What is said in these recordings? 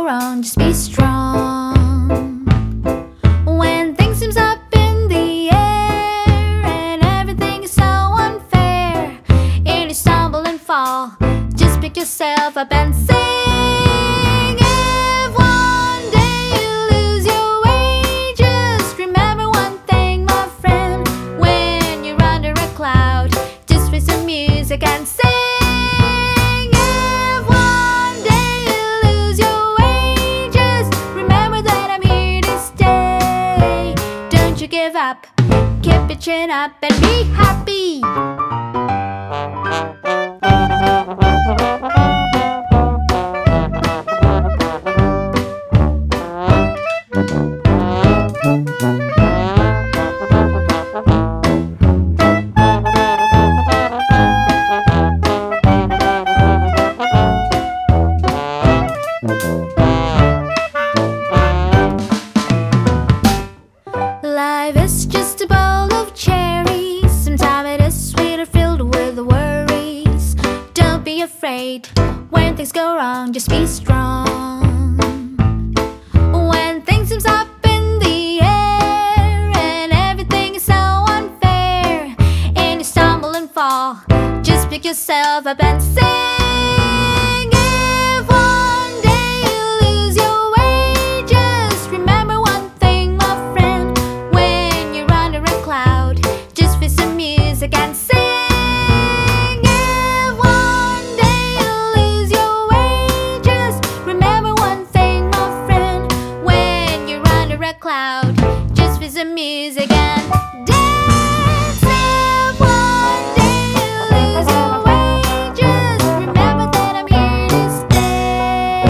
wrong, just be strong. When things seems up in the air and everything is so unfair, and you stumble and fall, just pick yourself up and sing. If one day you lose your way, just remember one thing, my friend. When you're under a cloud, just play some music and sing. Give up, keep your chin up and be happy. Life is just a bowl of cherries. Sometimes it is sweet or filled with worries. Don't be afraid when things go wrong, just be strong. When things seems up in the air and everything is so unfair, and you stumble and fall, just pick yourself up and sing. If one day you lose your way, just remember one thing, my friend. When you're under a cloud, just feel some music and sing. If one day you lose your way, just remember one thing, my friend. When you're under a cloud, just feel some music and dance. If one day you lose your way, just remember that I'm here to stay.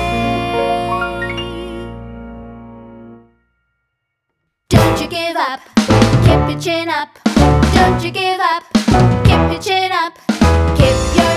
Don't you give up, keep your chin up. Don't you give up, keep your chin up. Keep your